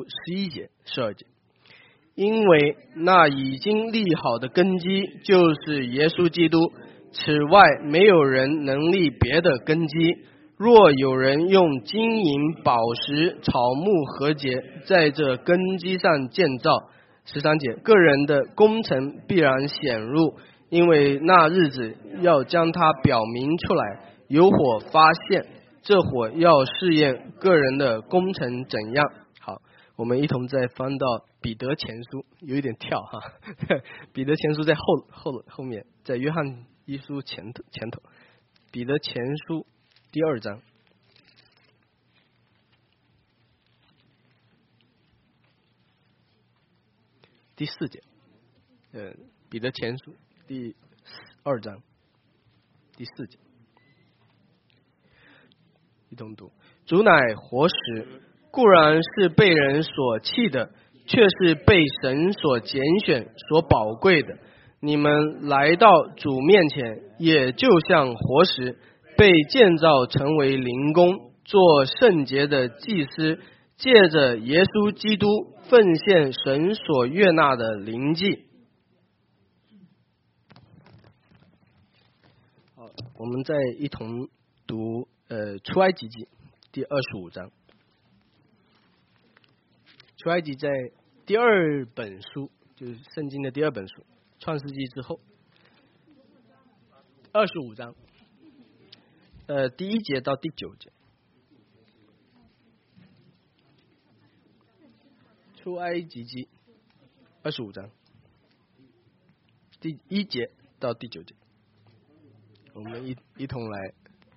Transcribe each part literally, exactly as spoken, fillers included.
十一节、十二节。因为那已经立好的根基就是耶稣基督，此外没有人能立别的根基。若有人用金银、宝石、草木和节在这根基上建造，十三节，个人的工程必然显露，因为那日子要将它表明出来，有火发现，这火要试验个人的工程怎样。好，我们一同再翻到彼得前书，有一点跳哈，彼得前书在后后后面，在约翰一书前头前头，彼得前书第二章第四节，呃，彼得前书第二章第四节，一同读。主乃活石，固然是被人所弃的，却是被神所拣选、所宝贵的。你们来到主面前，也就像活石，被建造成为灵宫，做圣洁的祭司，借着耶稣基督奉献神所悦纳的灵祭。好，我们再一同读呃出埃及记第二十五章。出埃及在第二本书，就是圣经的第二本书，创世纪之后，二十五章，呃，第一节到第九节。出埃及记二十五章，第一节到第九节，我们一一同来。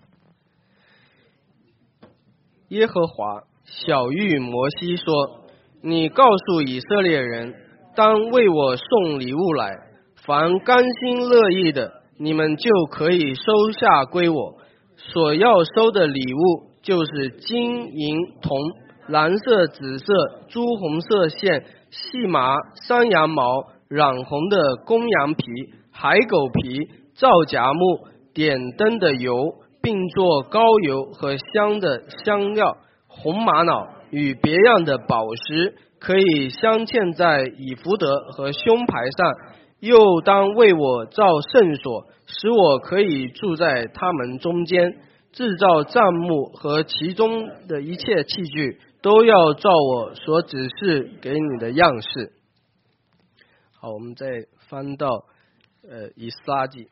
耶和华晓谕摩西说：“你告诉以色列人，当为我送礼物来，凡甘心乐意的，你们就可以收下归我。所要收的礼物，就是金银铜、蓝色、紫色、朱红色线、细麻、山羊毛、染红的公羊皮、海狗皮、皂荚木、点灯的油，并做膏油和香的香料，红玛瑙与别样的宝石，可以镶嵌在以弗得和胸牌上，又当为我造圣所，使我可以住在他们中间。制造帐幕和其中的一切器具，都要照我所指示给你的样式。”好，我们再翻到呃以斯拉记。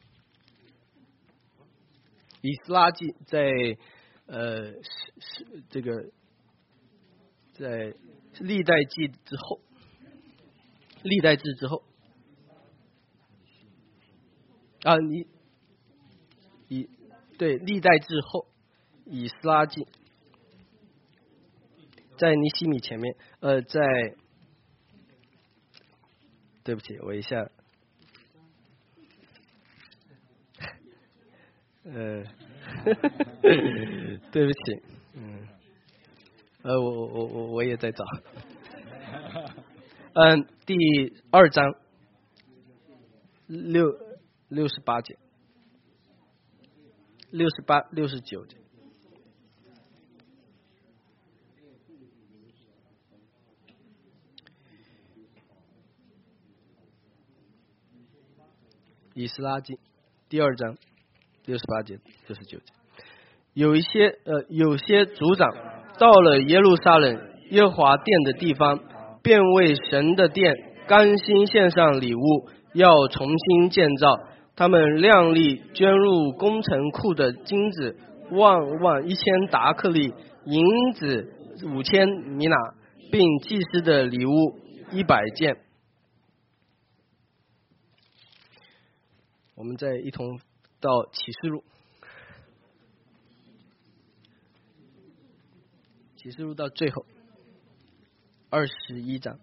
以斯拉记在呃是是这个在历代记之后，历代志之后啊，你以对历代志后，以斯拉记在尼希米前面，呃，在对不起，我一下。呃，对不起，嗯，呃，我我我我也在找，嗯，第二章六六十八节，六十八六十九节，以斯拉记第二章。六十八节、六十九节，有一些呃，有些族长到了耶路撒冷耶和华殿的地方，便为神的殿甘心献上礼物，要重新建造。他们量力捐入工程库的金子万万一千达克利，银子五千米拿，并祭司的礼物一百件。我们再一同到启示录，启示录到最后二十一章，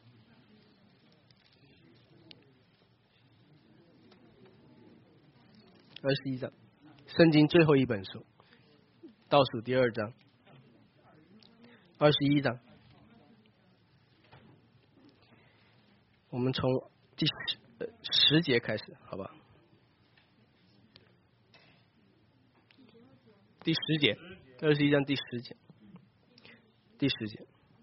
二十一章，圣经最后一本书，倒数第二章，二十一章，我们从第十、呃、十节开始，好吧？第十节，二十一章第十节，第十节，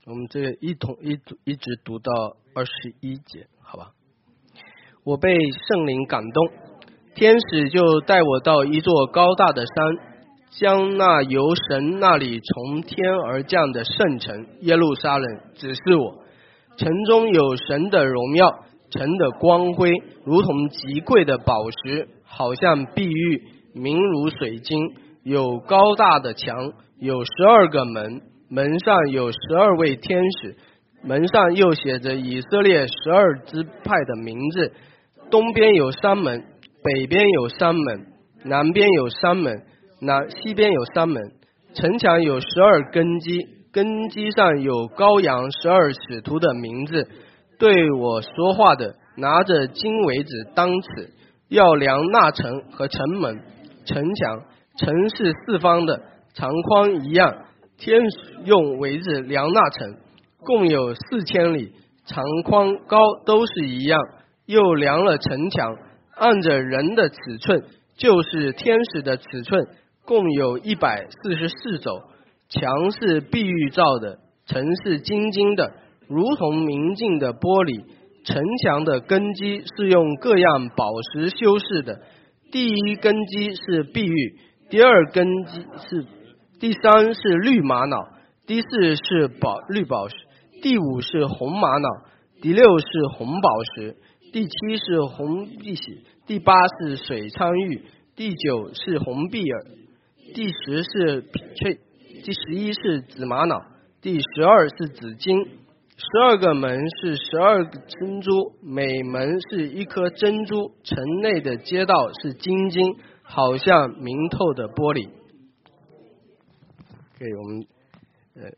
我们这个一同一一直读到二十一节，好吧？我被圣灵感动，天使就带我到一座高大的山，将那由神那里从天而降的圣城耶路撒冷指示我。城中有神的荣耀，城的光辉如同极贵的宝石，好像碧玉，明如水晶。有高大的墙，有十二个门，门上有十二位天使，门上又写着以色列十二支派的名字。东边有三门，北边有三门，南边有三门，南西边有三门。城墙有十二根基，根基上有羔羊十二使徒的名字。对我说话的拿着金苇子当尺，要量那城和城门、城墙。城是四方的，长宽一样。天使用苇子量那城，共有四千里，长宽高都是一样。又量了城墙，按着人的尺寸，就是天使的尺寸，共有一百四十四肘。墙是碧玉造的，城是金金的，如同明镜的玻璃。城墙的根基是用各样宝石修饰的，第一根基是碧玉，第二根基是，第三是绿玛瑙，第四是宝绿宝石，第五是红玛瑙，第六是红宝石，第七是红碧玺，第八是水苍玉，第九是红碧耳，第十是翡翠，第十一是紫玛瑙，第十二是紫金。十二个门是十二个珍珠，每门是一颗珍珠。城内的街道是金金，好像明透的玻璃。对，我们呃，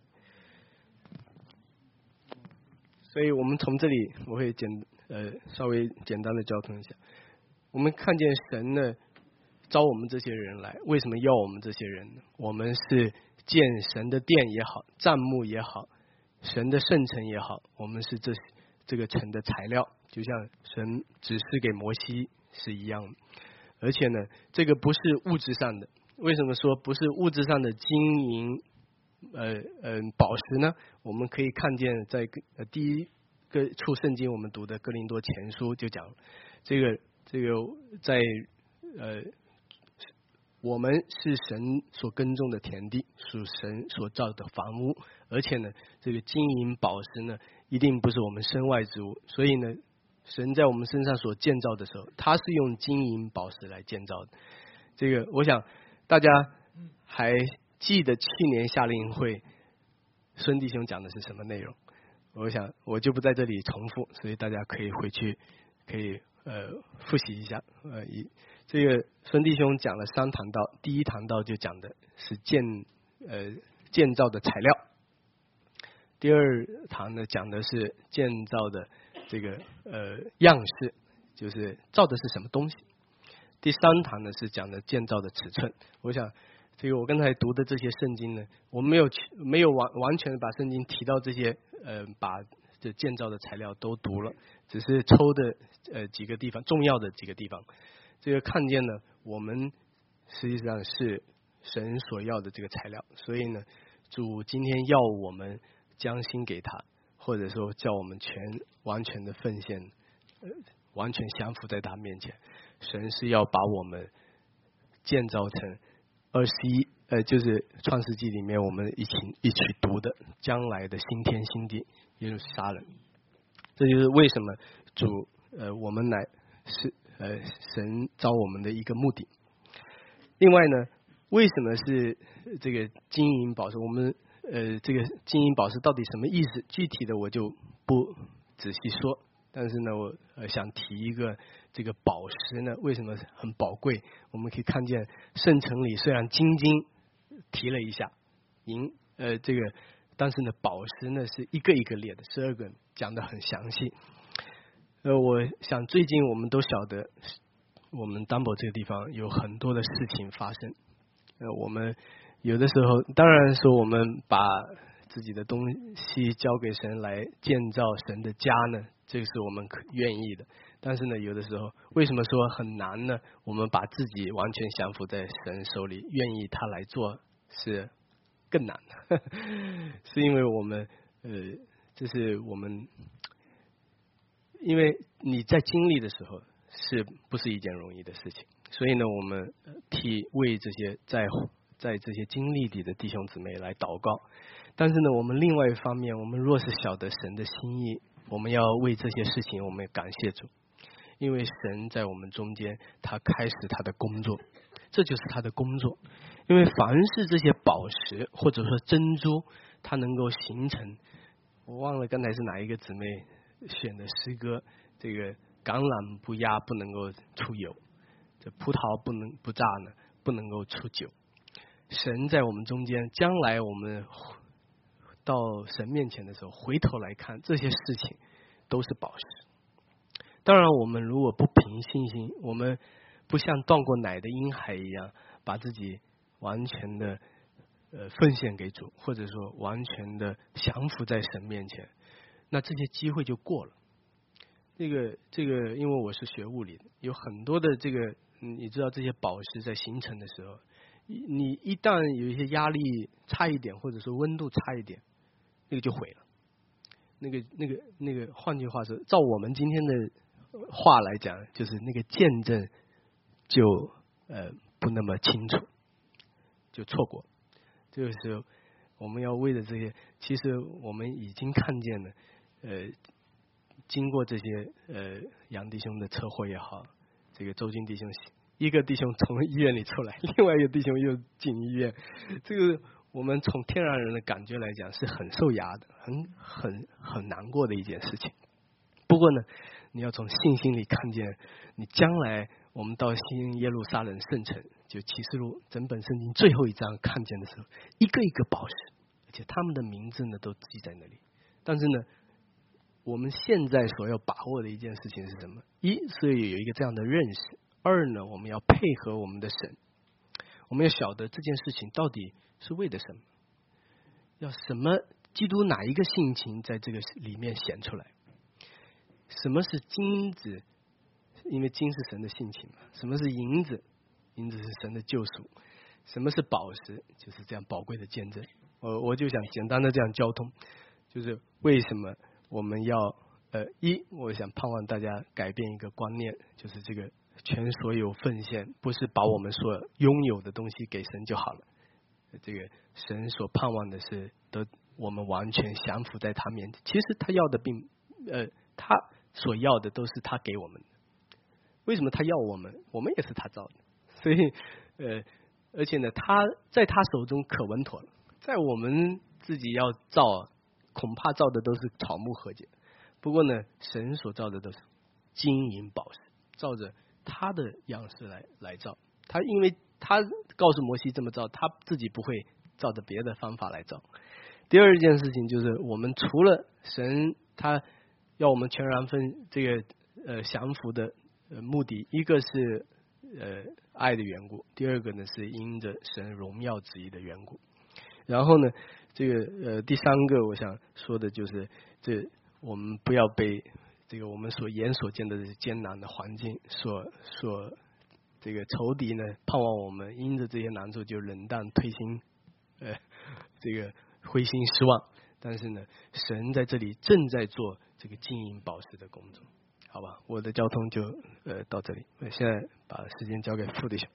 所以我们从这里我会简呃稍微简单的交通一下。我们看见神呢招我们这些人来，为什么要我们这些人呢？我们是建神的殿也好，帐幕也好，神的圣城也好，我们是这这个城的材料，就像神指示给摩西是一样的。而且呢，这个不是物质上的。为什么说不是物质上的金银呃呃宝石呢？我们可以看见在呃第一个处圣经我们读的哥林多前书就讲这个这个在呃我们是神所耕种的田地，属神所造的房屋，而且呢，这个金银宝石呢，一定不是我们身外之物。所以呢，神在我们身上所建造的时候，他是用金银宝石来建造的。这个，我想大家还记得去年夏令会孙弟兄讲的是什么内容？我想我就不在这里重复，所以大家可以回去可以呃复习一下。呃，一这个孙弟兄讲了三堂道，第一堂道就讲的是建呃建造的材料，第二堂呢讲的是建造的这个呃样式，就是造的是什么东西。第三堂呢是讲的建造的尺寸。我想这个我刚才读的这些圣经呢，我没有没有完完全把圣经提到这些呃把这建造的材料都读了，只是抽的呃几个地方重要的几个地方。这个看见呢，我们实际上是神所要的这个材料，所以呢，主今天要我们将心给他，或者说叫我们全完全的奉献，呃，完全降服在他面前。神是要把我们建造成二十一，呃，就是创世纪里面我们一起一起读的将来的新天新地耶路撒冷。这就是为什么主呃我们乃是呃神召我们的一个目的。另外呢，为什么是这个金银宝石？我们呃这个金银宝石到底什么意思？具体的我就不仔细说。但是呢，我呃想提一个这个宝石呢，为什么很宝贵？我们可以看见圣城里虽然金金提了一下，银呃这个，但是呢宝石呢是一个一个列的，十二个讲得很详细。呃，我想最近我们都晓得，我们丹博这个地方有很多的事情发生。呃，我们有的时候，当然说我们把自己的东西交给神来建造神的家呢，这个是我们可愿意的。但是呢，有的时候为什么说很难呢？我们把自己完全降服在神手里，愿意他来做是更难的，是因为我们呃，这是我们，因为你在经历的时候是不是一件容易的事情？所以呢，我们替为这些在在这些经历里的弟兄姊妹来祷告。但是呢，我们另外一方面，我们若是晓得神的心意，我们要为这些事情，我们感谢主，因为神在我们中间，他开始他的工作，这就是他的工作。因为凡是这些宝石或者说珍珠，它能够形成，我忘了刚才是哪一个姊妹选的诗歌，这个橄榄不压不能够出油，这葡萄不能不榨呢不能够出酒。神在我们中间，将来我们到神面前的时候，回头来看这些事情都是宝石。当然我们如果不凭信心，我们不像断过奶的婴孩一样把自己完全的呃奉献给主，或者说完全的降服在神面前，那这些机会就过了。这个这个因为我是学物理的，有很多的这个你知道这些宝石在形成的时候，你一旦有一些压力差一点，或者说温度差一点，那个就毁了。那个那个那个换句话说，照我们今天的话来讲，就是那个见证就呃不那么清楚，就错过。这个时候我们要为了这些，其实我们已经看见了，呃，经过这些呃杨弟兄的车祸也好，这个周军弟兄一个弟兄从医院里出来，另外一个弟兄又进医院，这个我们从天然人的感觉来讲是很受压的，很很很难过的一件事情。不过呢，你要从信心里看见，你将来我们到新耶路撒冷圣城，就启示录整本圣经最后一章看见的时候，一个一个宝石，而且他们的名字呢都记在那里。但是呢，我们现在所要把握的一件事情是什么？一是有一个这样的认识，二呢，我们要配合我们的神，我们要晓得这件事情到底是为了什么，要什么基督哪一个性情在这个里面显出来。什么是金子？因为金是神的性情嘛。什么是银子？银子是神的救赎。什么是宝石？就是这样宝贵的见证。我我就想简单的这样交通，就是为什么我们要呃一，我想盼望大家改变一个观念，就是这个全所有奉献不是把我们所拥有的东西给神就好了。这个神所盼望的是得我们完全降服在他面前。其实他要的并呃他所要的都是他给我们的。为什么他要我们？我们也是他造的，所以呃，而且呢，他在他手中可稳妥了，在我们自己要造，恐怕造的都是草木禾秸。不过呢，神所造的都是金银宝石，照着他的样式来来造。他因为他告诉摩西这么造，他自己不会照着别的方法来造。第二件事情就是，我们除了神他要我们全然分这个呃降服的呃目的，一个是呃爱的缘故，第二个呢是因着神荣耀旨意的缘故。然后呢，这个呃第三个我想说的就是，这我们不要被这个我们所眼所见的艰难的环境所所这个仇敌呢，盼望我们因着这些难处就冷淡退心，呃这个灰心失望。但是呢，神在这里正在做这个金银宝石的工作，好吧？我的交通就呃到这里，我现在把时间交给副弟兄。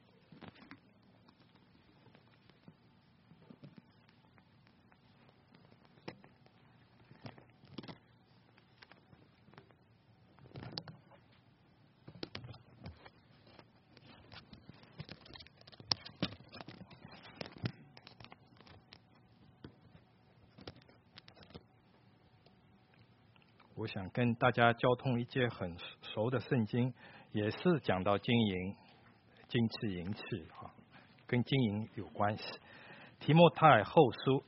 我想跟大家交通一节很熟的圣经，也是讲到金银、金翅、银翅啊，跟金银有关系。提摩太后书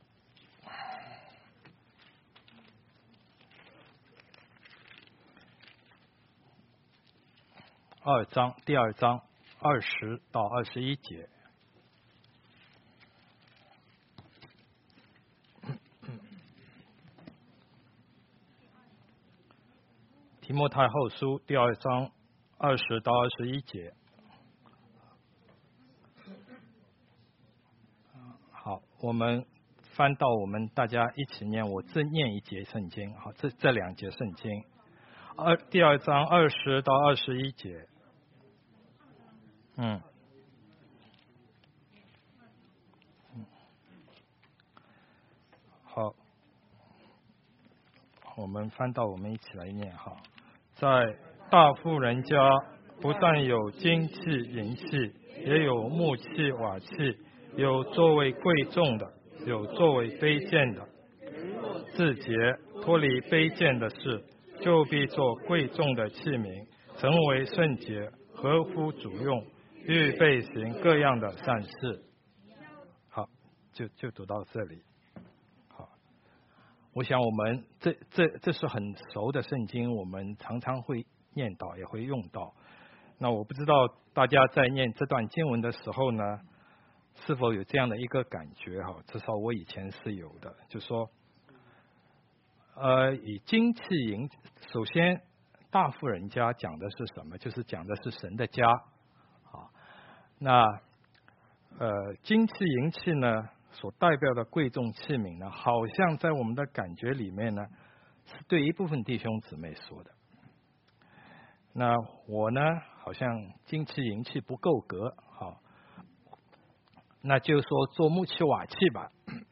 二章第二章二十到二十一节。提摩太后书第二章二十到二十一节。好，我们翻到我们大家一起念，我自念一节圣经，好，这这两节圣经，二第二章二十到二十一节，嗯，嗯，好，我们翻到我们一起来念哈，在大富人家，不但有金器银器，也有木器瓦器，有作为贵重的，有作为卑贱的。自洁脱离卑贱的事，就必做贵重的器皿，成为圣洁，合乎主用，预备行各样的善事。好，就就读到这里。好，我想我们这这这是很熟的圣经，我们常常会念到，也会用到。那我不知道大家在念这段经文的时候呢，是否有这样的一个感觉哈？至少我以前是有的，就说，呃，以金器银，首先大富人家讲的是什么？就是讲的是神的家，啊，那呃金器银器呢，所代表的贵重器皿呢，好像在我们的感觉里面呢，是对一部分弟兄姊妹说的。那我呢，好像金器银器不够格，好，那就说做木器瓦器吧。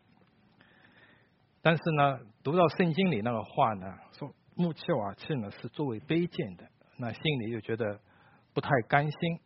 但是呢，读到圣经里那个话呢，说木器瓦器呢是作为卑贱的，那心里就觉得不太甘心，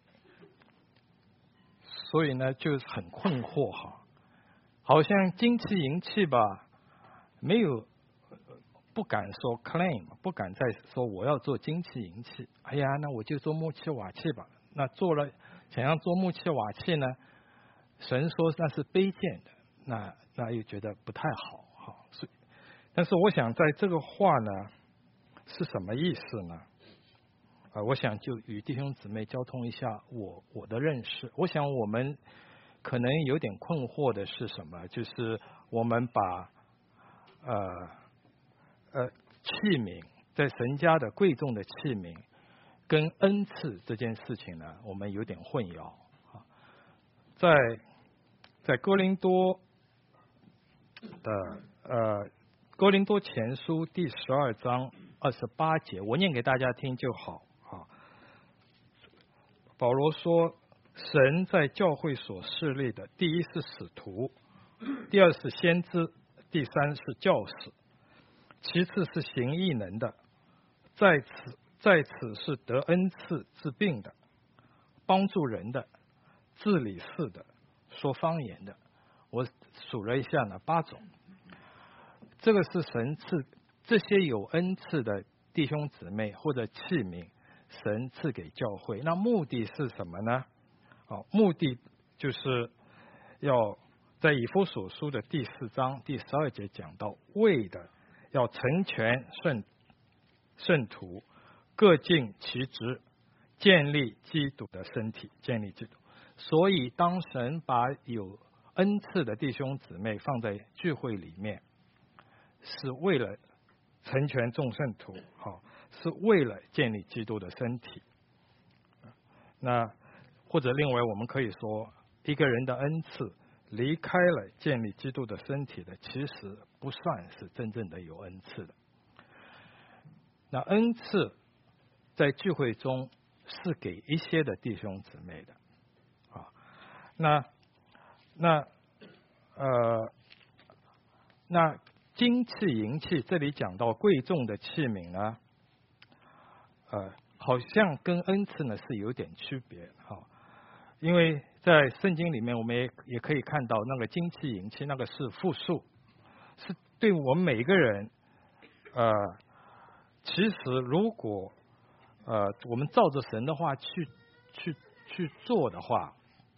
所以呢就很困惑哈，好像金器银器吧，没有不敢说 claim， 不敢再说我要做金器银器，哎呀，那我就做木器瓦器吧。那做了想要做木器瓦器呢，神说那是卑贱的，那那又觉得不太好。是，但是我想在这个话呢是什么意思呢？啊，我想就与弟兄姊妹交通一下我我的认识。我想我们可能有点困惑的是什么？就是我们把呃呃器皿，在神家的贵重的器皿跟恩赐这件事情呢，我们有点混淆啊。在在哥林多的呃，哥林多前书第十二章二十八节，我念给大家听就好啊。保罗说，神在教会所设立的，第一是使徒，第二是先知，第三是教士，其次是行异能的，在此在此是得恩赐治病的，帮助人的，治理事的，说方言的。我数了一下呢，八种。这个是神赐这些有恩赐的弟兄姊妹或者器皿，神赐给教会。那目的是什么呢？哦，目的就是要在以弗所书的第四章第十二节讲到，为的要成全圣圣徒，各尽其职，建立基督的身体，建立基督。所以当神把有恩赐的弟兄姊妹放在聚会里面，是为了成全众圣徒，好，是为了建立基督的身体。那或者另外我们可以说，一个人的恩赐离开了建立基督的身体的，其实不算是真正的有恩赐的。那恩赐在聚会中是给一些的弟兄姊妹的，啊，那那呃那。金器银器，这里讲到贵重的器皿呢，呃，好像跟恩赐呢是有点区别哈、哦，因为在圣经里面，我们也也可以看到那个金器银器，那个是复数，是对我们每一个人，呃，其实如果呃我们照着神的话去去去做的话，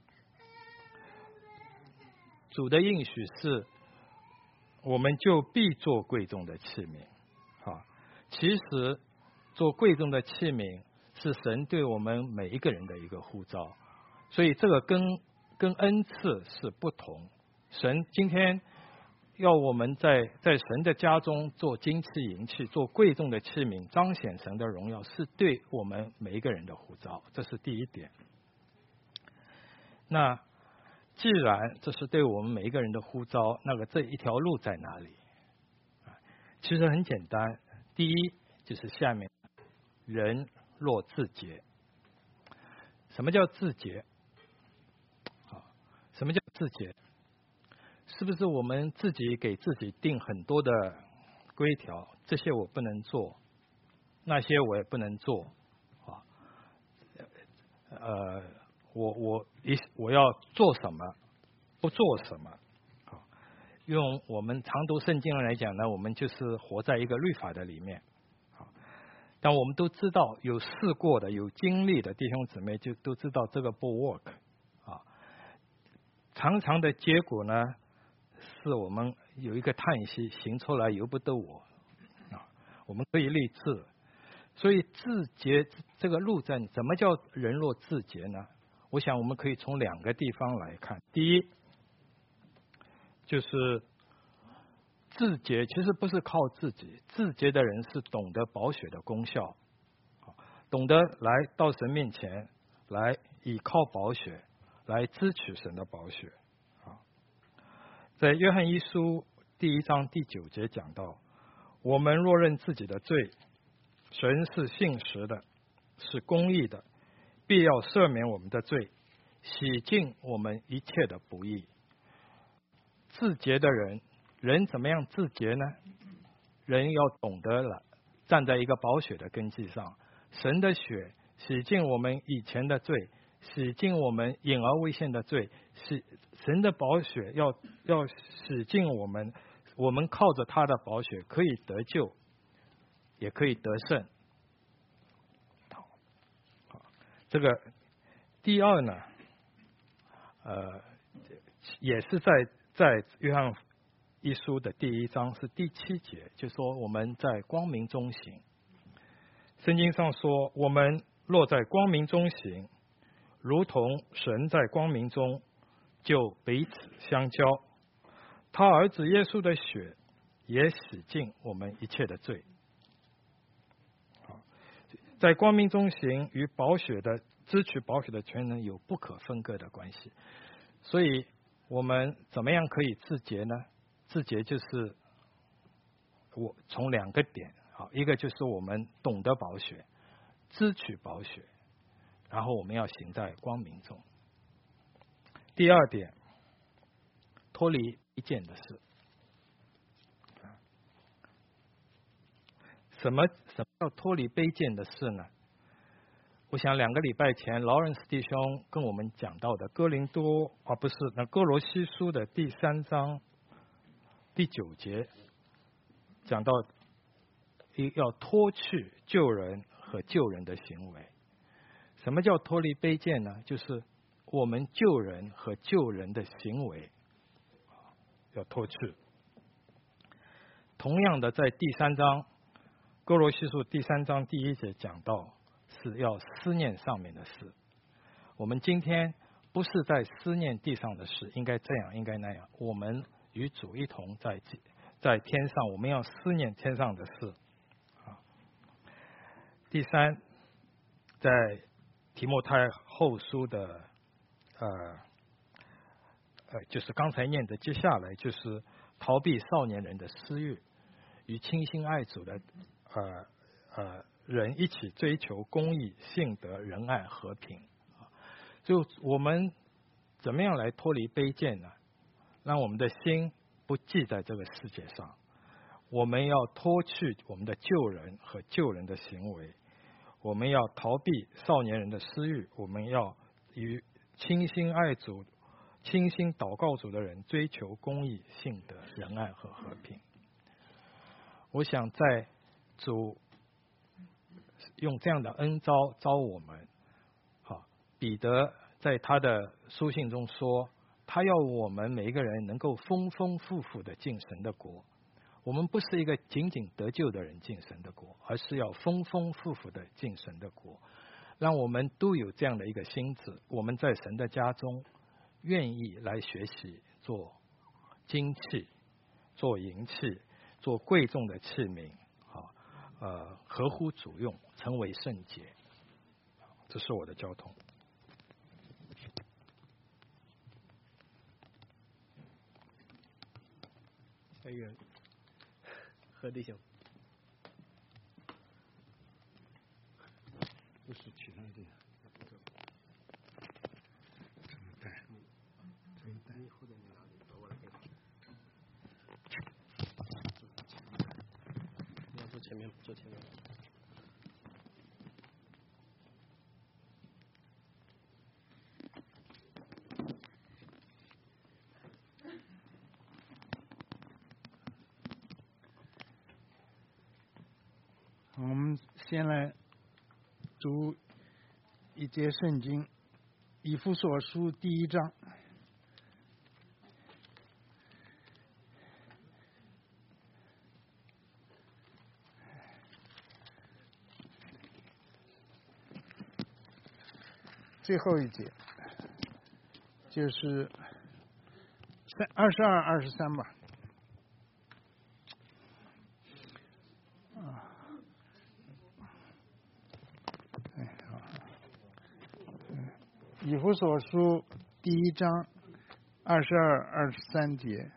主的应许是。我们就必做贵重的器皿，啊，其实做贵重的器皿是神对我们每一个人的一个呼召，所以这个跟跟恩赐是不同。神今天要我们在在神的家中做金器银器，做贵重的器皿，彰显神的荣耀，是对我们每一个人的呼召，这是第一点。那既然这是对我们每一个人的呼召，那个这一条路在哪里？其实很简单，第一就是下面，人若自洁。什么叫自洁？啊，什么叫自洁？是不是我们自己给自己定很多的规条？这些我不能做，那些我也不能做，啊，呃，我我一我要做什么，不做什么，啊，用我们常读圣经来讲呢，我们就是活在一个律法的里面，啊，但我们都知道，有试过的、有经历的弟兄姊妹就都知道这个不 work， 啊，常常的结果呢，是我们有一个叹息，行出来由不得我，啊，我们可以立志。所以自洁这个路在，怎么叫人若自洁呢？我想我们可以从两个地方来看。第一，就是自洁其实不是靠自己，自洁的人是懂得宝血的功效，懂得来到神面前，来倚靠宝血，来支取神的宝血。在约翰一书第一章第九节讲到，我们若认自己的罪，神是信实的，是公义的，必要赦免我们的罪，洗净我们一切的不义。自洁的人，人怎么样自洁呢？人要懂得了站在一个宝血的根基上，神的血洗净我们以前的罪，洗净我们隐而未现的罪，洗神的宝血要要洗净我们，我们靠着他的宝血可以得救，也可以得胜。这个第二呢，呃，也是在在约翰一书的第一章是第七节，就说我们在光明中行。圣经上说，我们若在光明中行，如同神在光明中，就彼此相交。他儿子耶稣的血也洗净我们一切的罪。在光明中行与宝血的支取宝血的全能有不可分割的关系。所以我们怎么样可以自洁呢？自洁就是我从两个点，好，一个就是我们懂得宝血，支取宝血，然后我们要行在光明中。第二点，脱离一件的事。什么什么叫脱离卑贱的事呢？我想两个礼拜前劳伦斯弟兄跟我们讲到的哥林多啊不是那哥罗西书的第三章第九节讲到要脱去救人和救人的行为。什么叫脱离卑贱呢？就是我们救人和救人的行为要脱去。同样的，在第三章哥罗西书第三章第一节讲到是要思念上面的事。我们今天不是在思念地上的事，应该这样，应该那样。我们与主一同在在天上，我们要思念天上的事。第三，在提摩太后书的呃呃，就是刚才念的，接下来就是逃避少年人的私欲，与倾心爱主的呃呃人一起追求公义、信德、仁爱、和平。就我们怎么样来脱离卑贱呢？让我们的心不记在这个世界上。我们要脱去我们的救人和救人的行为，我们要逃避少年人的私欲，我们要与倾心爱主、倾心祷告主的人追求公义、信德、仁爱和和平。我想在主用这样的恩召召我们，好，彼得在他的书信中说，他要我们每一个人能够丰丰富富的进神的国。我们不是一个仅仅得救的人进神的国，而是要丰丰富富的进神的国。让我们都有这样的一个心智，我们在神的家中愿意来学习做金器、做银器、做贵重的器皿，啊，呃，合乎主用，成为圣洁。这是我的交通。 太远，何弟兄， 不是其他的，怎么带？怎么带？ 或者你拿我来给他。你要坐前面，坐前面。 我们先来读一节圣经，《以弗所书》第一章。最后一节就是三二十二、二十三吧。啊，哎，好，嗯，以弗所书第一章二十二、二十三节。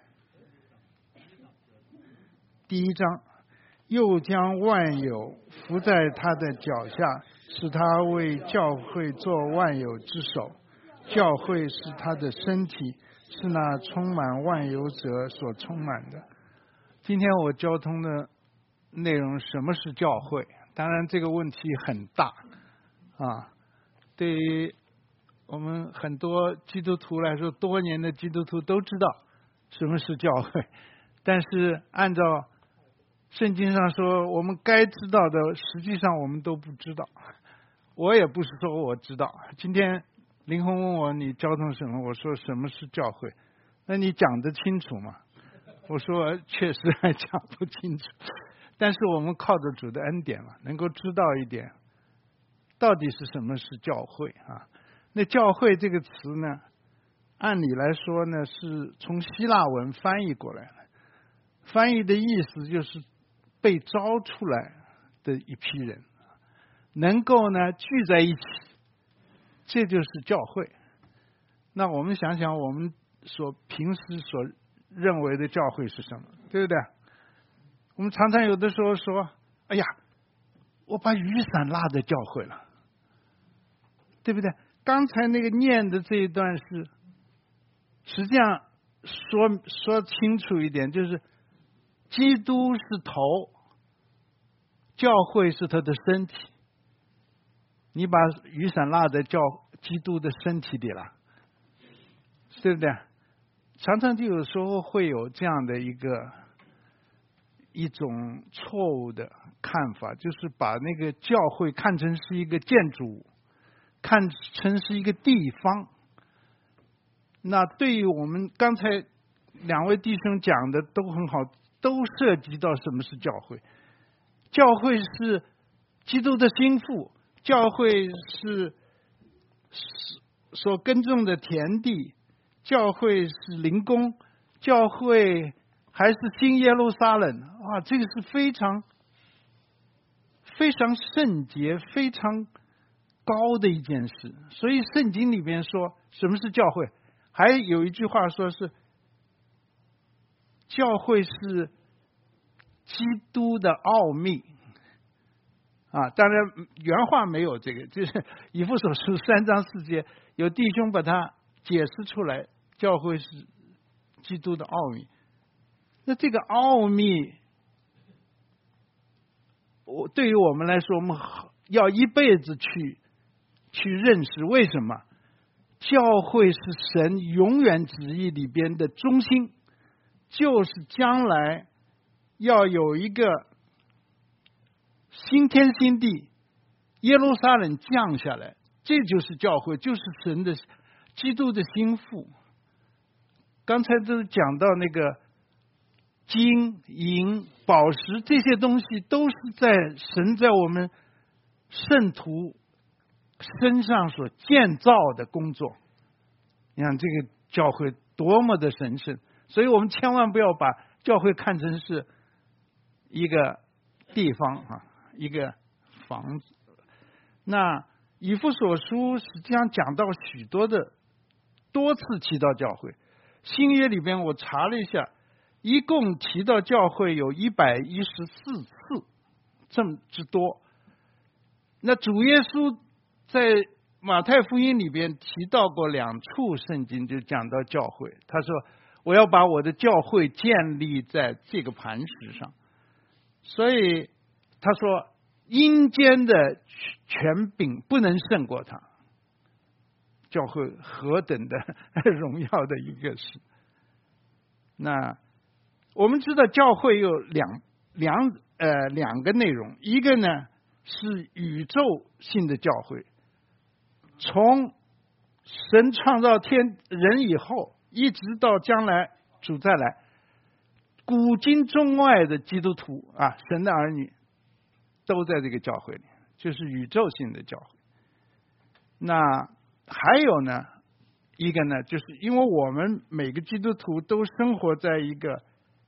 第一章，又将万有伏在他的脚下，使他为教会做万有之首。教会是他的身体，是那充满万有者所充满的。今天我交通的内容，什么是教会？当然这个问题很大啊，对于我们很多基督徒来说，多年的基督徒都知道什么是教会，但是按照圣经上说我们该知道的，实际上我们都不知道。我也不是说我知道，今天林红问我你交通什么，我说什么是教会，那你讲得清楚吗？我说确实还讲不清楚，但是我们靠着主的恩典嘛，能够知道一点到底是什么是教会啊。那教会这个词呢，按理来说呢是从希腊文翻译过来的，翻译的意思就是被招出来的一批人，能够呢聚在一起，这就是教会。那我们想想，我们所平时所认为的教会是什么，对不对？我们常常有的时候说，哎呀，我把雨伞落在教会了，对不对？刚才那个念的这一段是，实际上说说清楚一点，就是基督是头，教会是他的身体。你把雨伞落在教基督的身体里了，对不对？常常就有时候会有这样的一个一种错误的看法，就是把那个教会看成是一个建筑物，看成是一个地方。那对于我们刚才两位弟兄讲的都很好，都涉及到什么是教会。教会是基督的心腹，教会是所耕种的田地，教会是灵宫，教会还是新耶路撒冷啊！这个是非常非常圣洁、非常高的一件事。所以圣经里面说什么是教会，还有一句话说是教会是基督的奥秘啊。当然原话没有这个，就是以弗所书三章四节有弟兄把它解释出来，教会是基督的奥秘。那这个奥秘，我对于我们来说，我们要一辈子去去认识。为什么？教会是神永远旨意里边的中心，就是将来要有一个新天新地，耶路撒冷降下来，这就是教会，就是神的基督的心腹。刚才都讲到那个金银宝石这些东西，都是在神在我们圣徒身上所建造的工作。你看这个教会多么的神圣，所以我们千万不要把教会看成是一个地方啊，一个房子。那以弗所书实际上讲到许多的多次提到教会。新约里边我查了一下， 一共提到教会有一百一十四次，这么之多。那主耶稣在马太福音里边提到过两处圣经，就讲到教会。他说：“我要把我的教会建立在这个磐石上。”所以他说，阴间的权柄不能胜过他。教会何等的荣耀的一个事！那我们知道教会有两两呃两个内容，一个呢是宇宙性的教会，从神创造天人以后，一直到将来主再来，古今中外的基督徒啊，神的儿女都在这个教会里，就是宇宙性的教会。那还有呢，一个呢，就是因为我们每个基督徒都生活在一个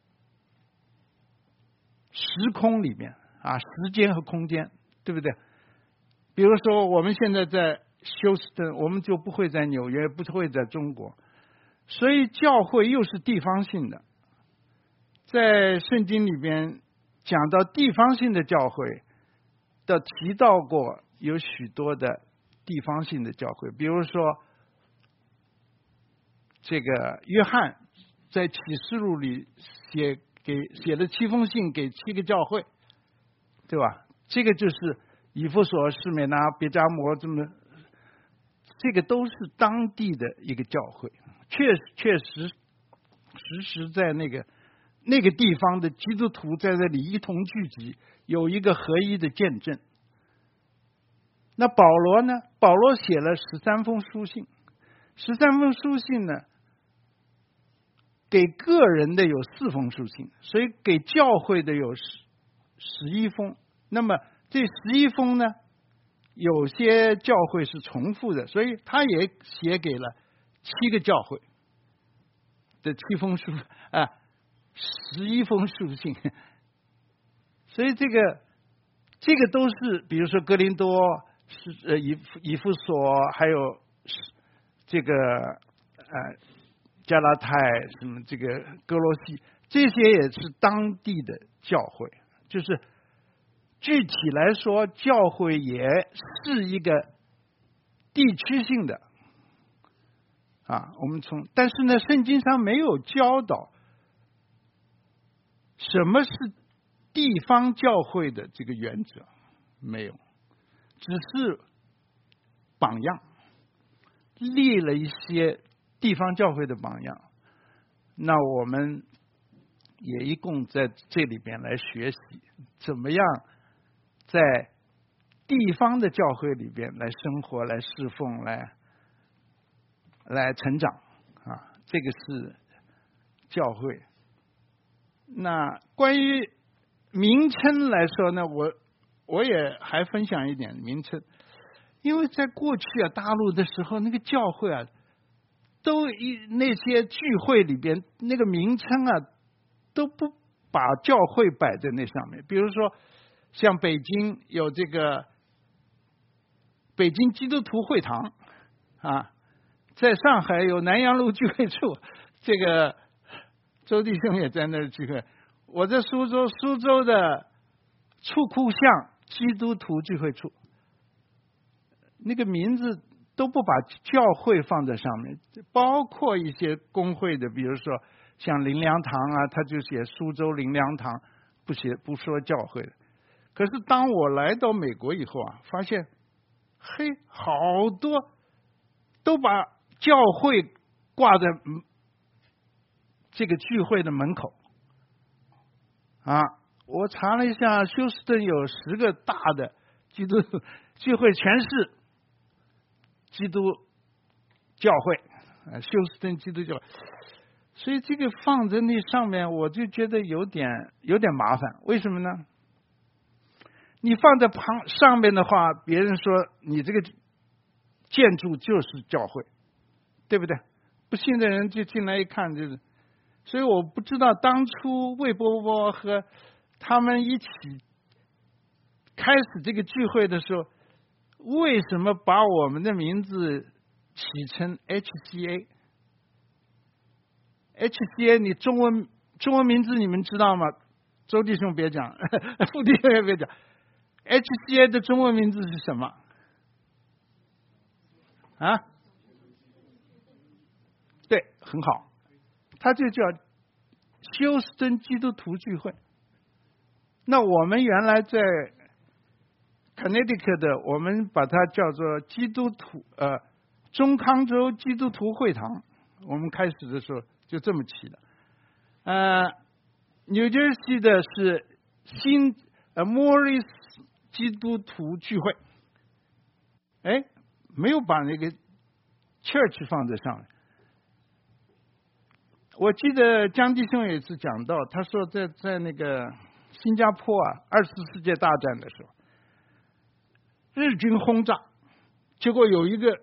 时空里面啊，时间和空间，对不对？比如说我们现在在休斯顿，我们就不会在纽约，不会在中国，所以教会又是地方性的。在圣经里边讲到地方性的教会的提到过有许多的地方性的教会，比如说这个约翰在启示录里写给写了七封信给七个教会，对吧？这个就是以弗所、士美拿、别迦摩，这么这个都是当地的一个教会，确确实实实在那个那个地方的基督徒在这里一同聚集，有一个合一的见证。那保罗呢？保罗写了十三封书信，十三封书信呢，给个人的有四封书信，所以给教会的有十十一封。那么这十一封呢，有些教会是重复的，所以他也写给了七个教会的七封书啊，十一封书信。所以这个这个都是，比如说哥林多。是呃以以弗所，还有这个呃加拉太，什么这个哥罗西，这些也是当地的教会。就是具体来说，教会也是一个地区性的啊。我们从但是呢，圣经上没有教导什么是地方教会的这个原则，没有。只是榜样，立了一些地方教会的榜样。那我们也一共在这里边来学习，怎么样在地方的教会里边来生活、来侍奉、来来成长啊。这个是教会。那关于名称来说呢，我。我也还分享一点名称，因为在过去啊，大陆的时候，那个教会啊，都一那些聚会里边，那个名称啊，都不把教会摆在那上面。比如说，像北京有这个北京基督徒会堂啊，在上海有南阳路聚会处，这个周弟兄也在那儿聚会。我在苏州，苏州的处库巷基督徒聚会处，那个名字都不把教会放在上面，包括一些公会的，比如说像灵粮堂啊，他就写苏州灵粮堂，不写不说教会的。可是当我来到美国以后啊，发现嘿，好多都把教会挂在这个聚会的门口啊。我查了一下，休斯顿有十个大的基督聚会，全是基督教会啊，休斯顿基督教会。所以这个放在那上面，我就觉得有点有点麻烦。为什么呢？你放在旁上面的话，别人说你这个建筑就是教会，对不对？不信的人就进来一看就是。所以我不知道当初魏伯伯和他们一起开始这个聚会的时候，为什么把我们的名字起成 H C A？H C A 你中文中文名字你们知道吗？周弟兄别讲，傅弟兄也别讲。H C A 的中文名字是什么？啊？对，很好，它就叫休斯敦基督徒聚会。那我们原来在 Connecticut 的，我们把它叫做基督徒呃中康州基督徒会堂。我们开始的时候就这么起的。呃 ，New Jersey 的是新呃 Morris 基督徒聚会。哎，没有把那个 church 放在上面。我记得江弟兄有一次讲到，他说在在那个新加坡啊，二次世界大战的时候，日军轰炸，结果有一个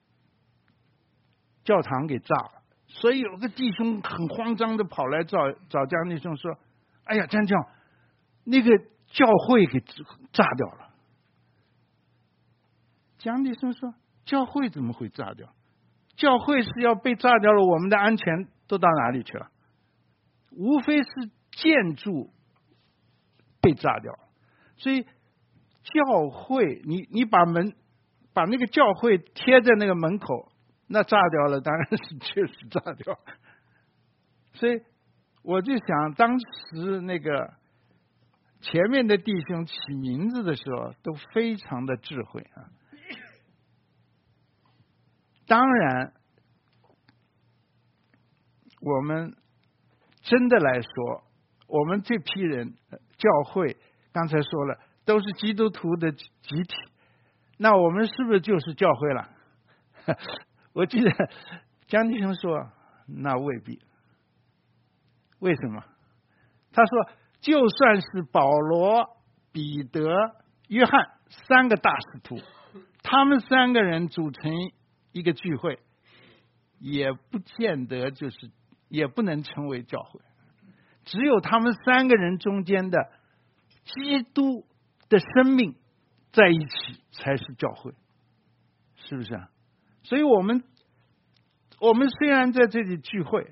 教堂给炸了，所以有个弟兄很慌张的跑来找找江弟兄说：“哎呀，江教，那个教会给炸掉了。”江弟兄说：“教会怎么会炸掉？教会是要被炸掉了，我们的安全都到哪里去了？无非是建筑被炸掉，所以教会，你你把门把那个教会贴在那个门口，那炸掉了，当然是确实炸掉。所以我就想，当时那个前面的弟兄起名字的时候，都非常的智慧啊。当然，我们真的来说，我们这批人教会刚才说了，都是基督徒的集体，那我们是不是就是教会了？我记得江弟兄说，那未必。为什么？他说，就算是保罗、彼得、约翰三个大使徒，他们三个人组成一个聚会，也不见得就是，也不能成为教会。只有他们三个人中间的基督的生命在一起，才是教会，是不是啊？所以我们我们虽然在这里聚会，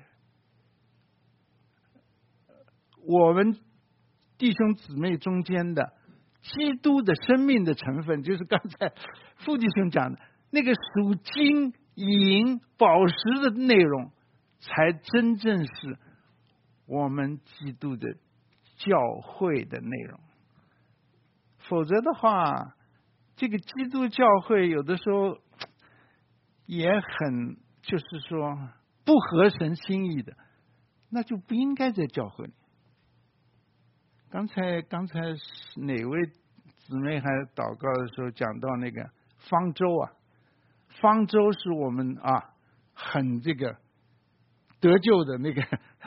我们弟兄姊妹中间的基督的生命的成分，就是刚才傅弟兄讲的那个属金银宝石的内容，才真正是我们基督的教会的内容。否则的话，这个基督教会有的时候也很就是说不合神心意的，那就不应该在教会里。刚才刚才哪位姊妹还祷告的时候讲到那个方舟啊，方舟是我们啊很这个得救的那个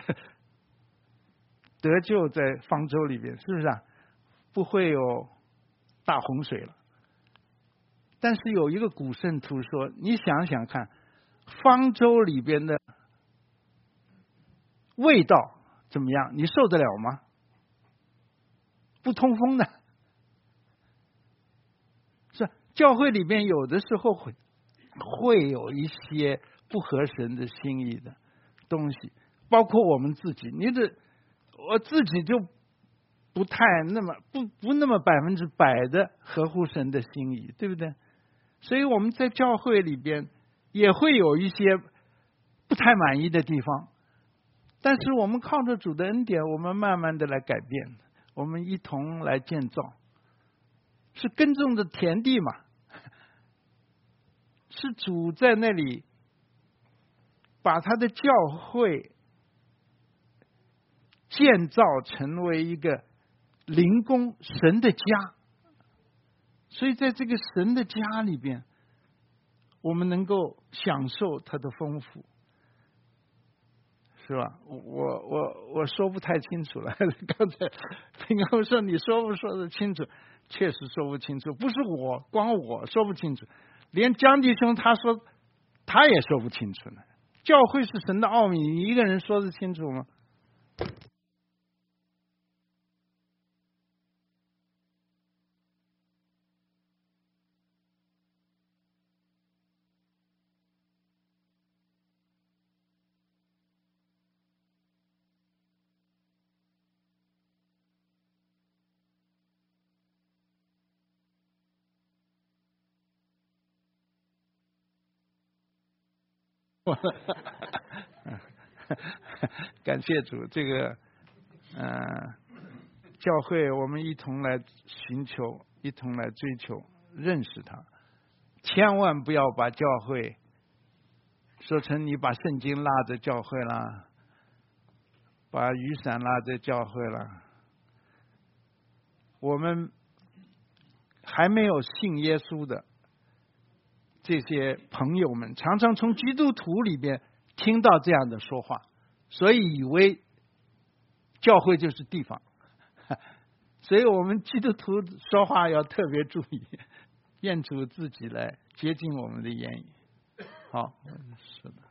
得救在方舟里边，是不是啊？不会有大洪水了。但是有一个古圣徒说，你想想看，方舟里边的味道怎么样？你受得了吗？不通风的。是教会里边有的时候会会有一些不合神的心意的东西，包括我们自己。你的我自己就不太那么不不那么百分之百的合乎神的心意，对不对？所以我们在教会里边也会有一些不太满意的地方，但是我们靠着主的恩典，我们慢慢的来改变，我们一同来建造，是耕种的田地嘛，是主在那里把他的教会建造成为一个灵宫，神的家。所以在这个神的家里边，我们能够享受它的丰富，是吧？我我我说不太清楚了。刚才平安说你说不说得清楚？确实说不清楚，不是我光我说不清楚，连江弟兄他说他也说不清楚呢。教会是神的奥秘，你一个人说得清楚吗？ 说了。感谢主，这个，嗯、呃，教会我们一同来寻求，一同来追求，认识他。千万不要把教会说成你把圣经拉在教会了，把雨伞拉在教会了。我们还没有信耶稣的这些朋友们，常常从基督徒里边听到这样的说话，所以以为教会就是地方。所以我们基督徒说话要特别注意，愿主自己来接近我们的言语。好，是的。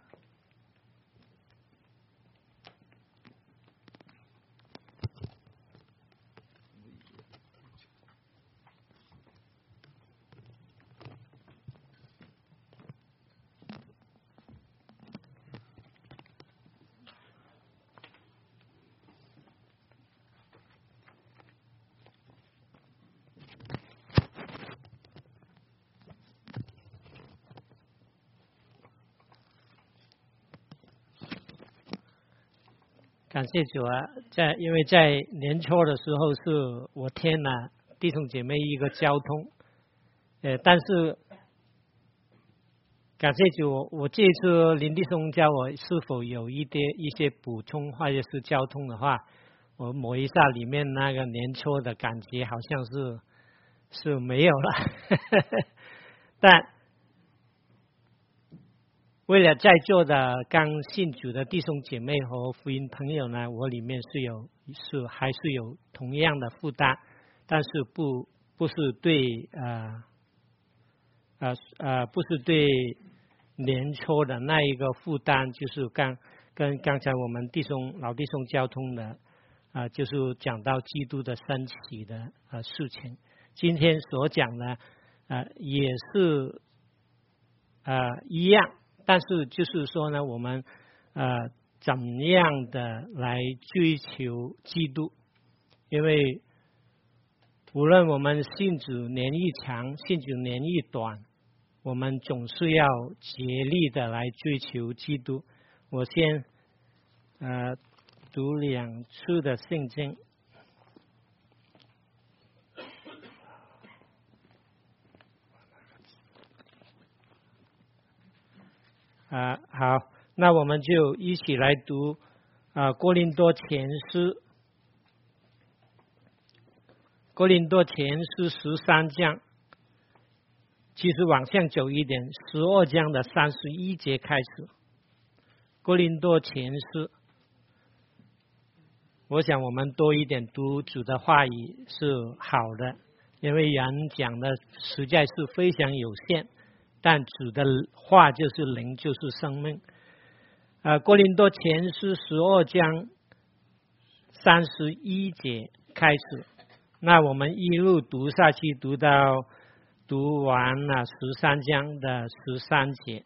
感谢主啊，在因为在年初的时候是我添了弟兄姐妹一个交通，呃，但是感谢主，我这次林弟兄教我是否有一些一些补充或者是交通的话，我摸一下里面那个年初的感觉好像是是没有了，但为了在座的刚信主的弟兄姐妹和福音朋友呢，我里面是有是还是有同样的负担，但是不不是对呃呃呃不是对年初的那一个负担，就是刚跟刚才我们弟兄老弟兄交通的啊、呃，就是讲到基督的升起的呃事情。今天所讲的呃也是呃一样。但是就是说呢，我们呃怎样的来追求基督？因为无论我们信主年一长，信主年一短，我们总是要竭力的来追求基督。我先呃读两次的圣经。啊、呃，好，那我们就一起来读啊、呃《哥林多前书》，《哥林多前书》十三章，其实往上走一点，十二章的三十一节开始，《哥林多前书》。我想我们多一点读主的话语是好的，因为人讲的实在是非常有限。但主的话就是灵，就是生命。呃，哥林多前书十二章三十一节开始，那我们一路读下去，读到读完了十三章的十三节，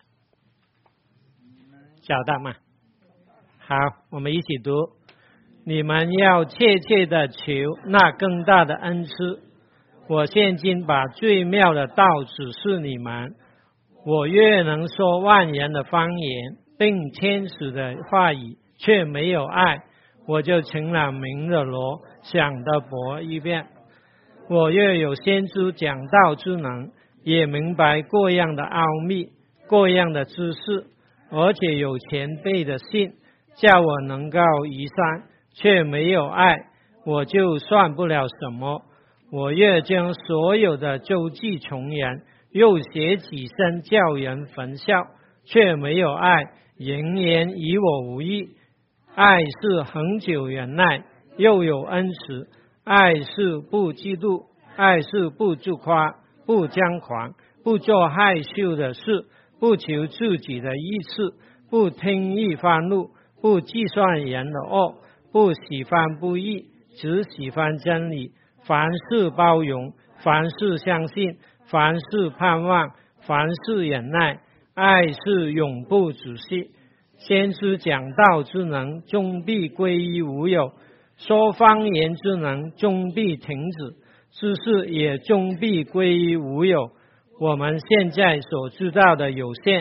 找到吗？好，我们一起读。你们要切切的求那更大的恩赐。我现今把最妙的道指示你们。我越能说万言的方言，并天使的话语，却没有爱，我就成了鸣的锣，响的钹一般。我越有先知讲道之能，也明白各样的奥秘，各样的知识，而且有前辈的信，叫我能够移山，却没有爱，我就算不了什么。我越将所有的周济穷人，又写几身叫人焚笑，却没有爱，仍然与我无益。爱是恒久忍耐，又有恩慈；爱是不嫉妒，爱是不自夸，不张狂，不做害羞的事，不求自己的益处，不轻易发怒，不计算人的恶，不喜欢不义，只喜欢真理。凡事包容，凡事相信，凡事盼望，凡事忍耐，爱是永不止息。先知讲道之能，终必归于无有；说方言之能，终必停止；知识也终必归于无有。我们现在所知道的有限，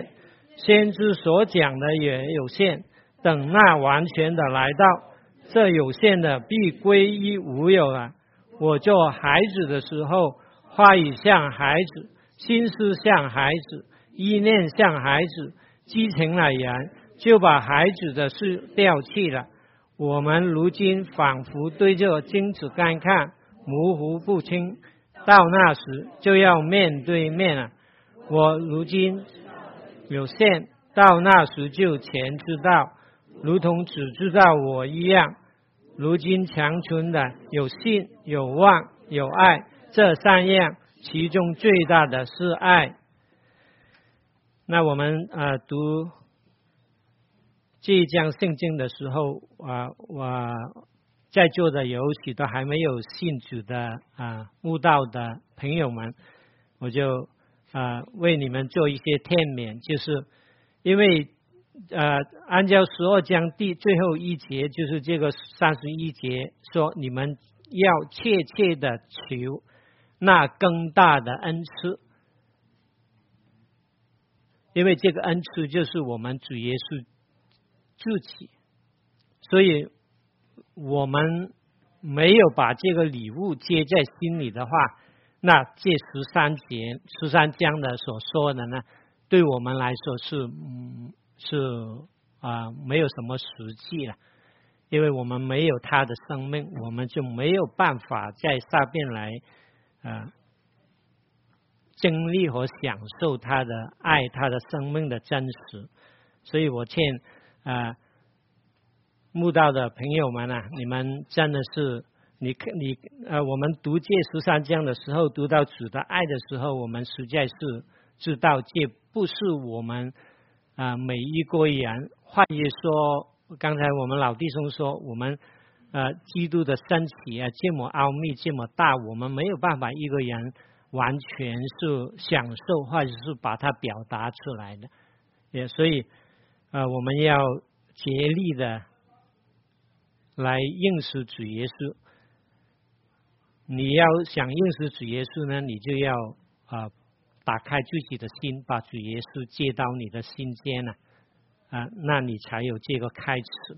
先知所讲的也有限，等那完全的来到，这有限的必归于无有了。我做孩子的时候，话语像孩子，心思像孩子，意念像孩子，激情乃然，就把孩子的事掉弃了。我们如今仿佛对着镜子观看，模糊不清，到那时就要面对面了。我如今有限，到那时就全知道，如同只知道我一样。如今长存的有信、有望、有爱，这三样，其中最大的是爱。那我们呃读这一章圣经的时候啊，我在座的有许多还没有信主的啊慕道的朋友们，我就啊为你们做一些劝勉，就是因为呃按照十二章第最后一节，就是这个三十一节说，你们要切切的求那更大的恩赐，因为这个恩赐就是我们主耶稣自己，所以我们没有把这个礼物接在心里的话，那这十三节十三章的所说的呢，对我们来说是嗯是啊、呃、没有什么实际了，因为我们没有他的生命，我们就没有办法在下边来啊、呃、经历和享受他的爱，他的生命的真实。所以我劝啊、呃慕道的朋友们啊，你们真的是你你呃，我们读这十三章的时候，读到主的爱的时候，我们实在是知道这不是我们啊、呃、每一个人。换句说，刚才我们老弟兄说，我们呃基督的身体啊这么奥秘这么大，我们没有办法一个人完全是享受或者是把它表达出来的。也所以呃我们要竭力的来认识主耶稣。你要想认识主耶稣呢，你就要啊、呃、打开自己的心，把主耶稣接到你的心间了啊、呃，那你才有这个开始。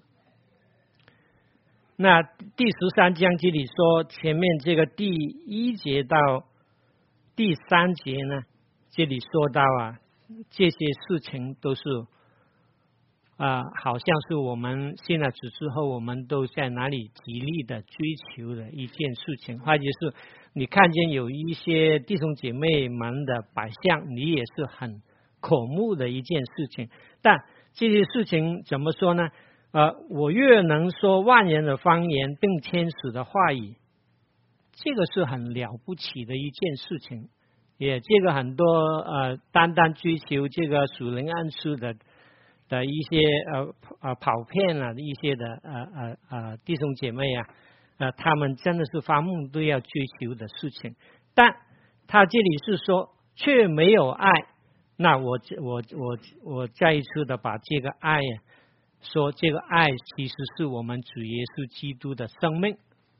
那第十三章这里说，前面这个第一节到第三节呢，这里说到啊，这些事情都是啊、呃，好像是我们信了主之后，我们都在哪里极力的追求的一件事情，或者是你看见有一些弟兄姐妹们的摆像，你也是很渴慕的一件事情。但这些事情怎么说呢？呃，我越能说万人的方言，并天使的话语，这个是很了不起的一件事情。也这个很多呃，单单追求这个属灵恩赐的。的一些呃呃跑遍了一些的呃呃呃弟兄姐妹啊，呃他们真的是发梦都要追求的事情，但他这里是说却没有爱。那我我我我再一次的把这个爱啊，说这个爱其实是我们主耶稣基督的生命。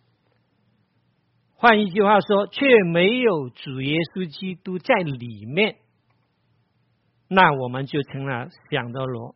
换一句话说，却没有主耶稣基督在里面，那我们就成了想的罗，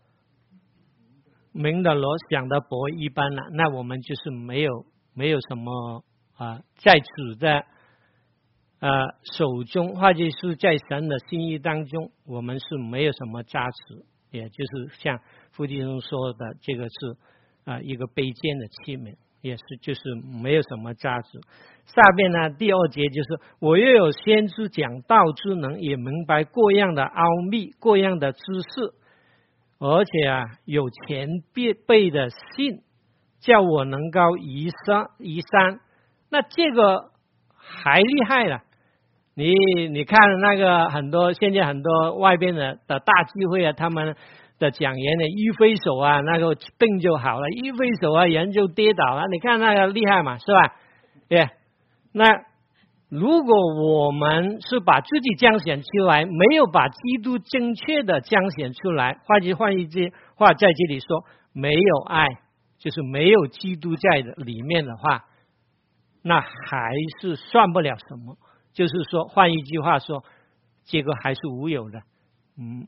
明的罗，想的博一般了。那我们就是没有没有什么啊、呃，在主的呃手中，或者是在神的心意当中，我们是没有什么价值。也就是像父亲中说的，这个是啊、呃、一个卑贱的器皿，也是就是没有什么价值。下边呢第二节就是我又有先知讲道之能，也明白各样的奥秘，各样的知识，而且啊有前辈的信，叫我能够移山移山。那这个还厉害了。你你看那个很多现在很多外边的的大聚会啊，他们的讲员呢，一挥手啊，那个病就好了，一挥手啊，人就跌倒了。你看那个厉害嘛，是吧？对、yeah 。那如果我们是把自己彰显出来，没有把基督正确的彰显出来，或者换一句话在这里说，没有爱，就是没有基督在的里面的话，那还是算不了什么。就是说，换一句话说，这个还是无有的。嗯嗯，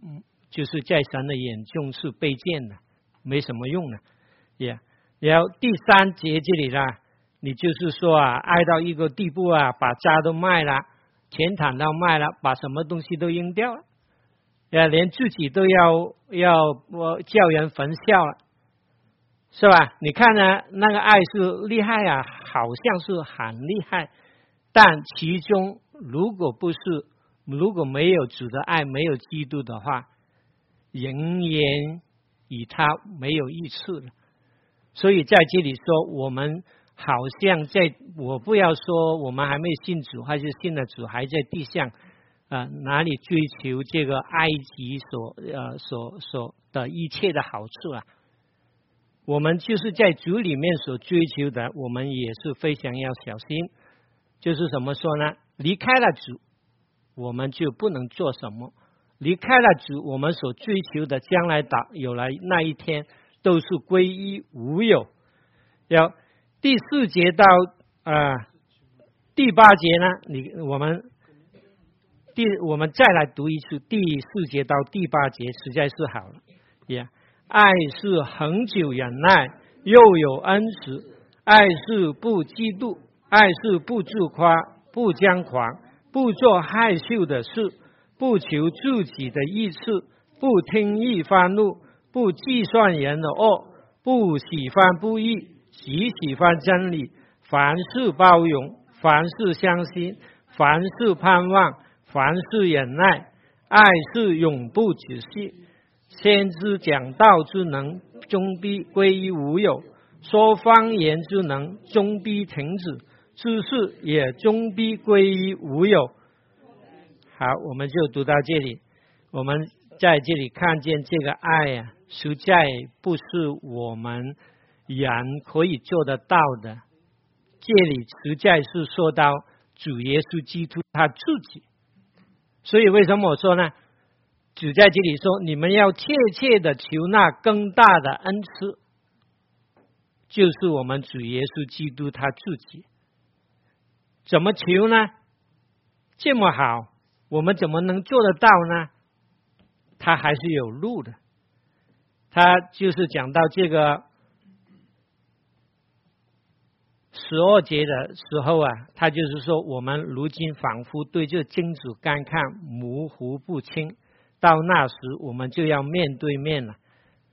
就是在神的眼中是卑贱的，没什么用的。也、yeah. 然后第三节这里啦，你就是说啊，爱到一个地步啊，把家都卖了，全坦都卖了，把什么东西都扔掉了，呀，连自己都要要我叫人焚笑了，是吧？你看呢，那个爱是厉害啊，好像是很厉害，但其中如果不是，如果没有主的爱，没有基督的话，仍然与他没有益处了。所以在这里说，我们好像在，我不要说我们还没信主，还是信了主，还在地上啊、呃，哪里追求这个埃及所呃所所的一切的好处啊？我们就是在主里面所追求的，我们也是非常要小心。就是怎么说呢？离开了主，我们就不能做什么；离开了主，我们所追求的将来打有来那一天，都是归一无有。要第四节到啊、呃、第八节呢，你我们第我们再来读一次第四节到第八节，实在是好了。也、yeah. 爱是恒久忍耐，又有恩慈；爱是不嫉妒，爱是不自夸，不张狂，不做害羞的事，不求自己的益处，不轻易发怒，不计算人的恶，不喜欢不义，只喜欢真理。凡事包容，凡事相信，凡事盼望，凡事忍耐。爱是永不止息。先知讲道之能，终必归于无有；说方言之能，终必停止；知识也终必归于无有。好，我们就读到这里。我们在这里看见这个爱啊，实在不是我们人可以做得到的。这里实在是说到主耶稣基督他自己。所以为什么我说呢？主在这里说，你们要切切的求那更大的恩赐，就是我们主耶稣基督他自己。怎么求呢？这么好，我们怎么能做得到呢？他还是有路的。他就是讲到这个十二节的时候啊，他就是说，我们如今仿佛对这经子观看，模糊不清。到那时我们就要面对面了。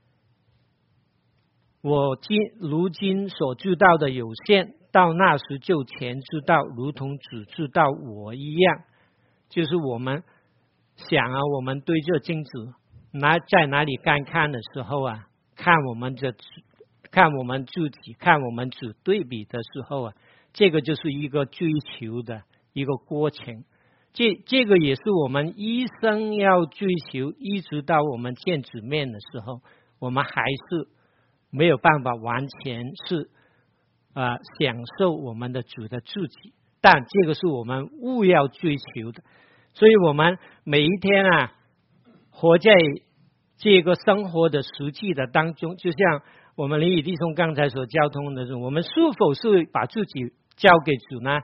我今如今所知道的有限，到那时就全知道，如同主知道我一样。就是我们想啊，我们对这经子哪在哪里观看的时候啊，看我们这看我们自己，看我们主对比的时候啊，这个就是一个追求的一个过程。这这个也是我们一生要追求，一直到我们见主面的时候，我们还是没有办法完全是啊、呃、享受我们的主的自己，但这个是我们务要追求的。所以我们每一天啊，活在这个生活的实际的当中，就像我们林宇弟兄刚才所交通的时候，我们是否是把自己交给主呢？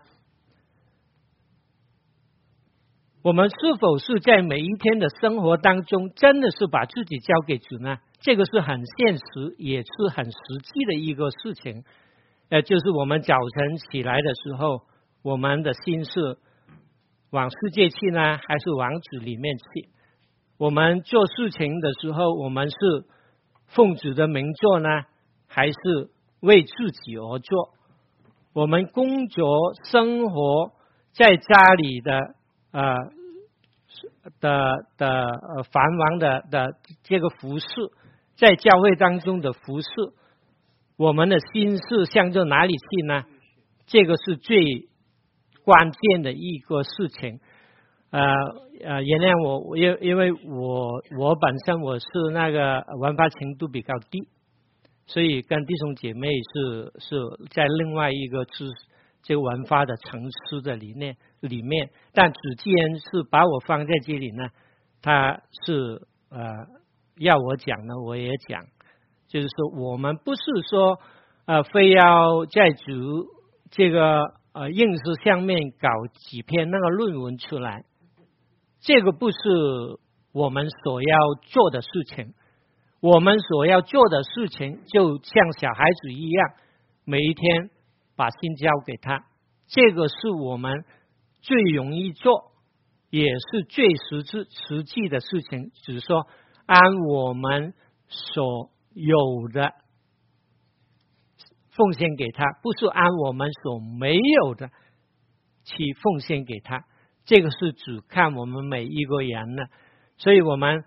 我们是否是在每一天的生活当中真的是把自己交给主呢？这个是很现实也是很实际的一个事情。呃，就是我们早晨起来的时候，我们的心是往世界去呢，还是往主里面去？我们做事情的时候，我们是奉主的名做呢，还是为自己而做？我们工作生活在家里的呃的的呃繁忙的的这个服饰，在教会当中的服饰，我们的心是向着哪里去呢？这个是最关键的一个事情。呃呃，原谅我，因因为我我本身我是那个文化程度比较低，所以跟弟兄姐妹是是在另外一个知这个文化的层次的里面里面，但主既然是把我放在这里呢，他是呃要我讲呢，我也讲，就是说我们不是说呃非要在主这个呃应试上面搞几篇那个论文出来，这个不是我们所要做的事情。我们所要做的事情就像小孩子一样，每一天把心交给他，这个是我们最容易做，也是最实质实际的事情。只是说按我们所有的奉献给他，不是按我们所没有的去奉献给他，这个是只看我们每一个人的。所以我们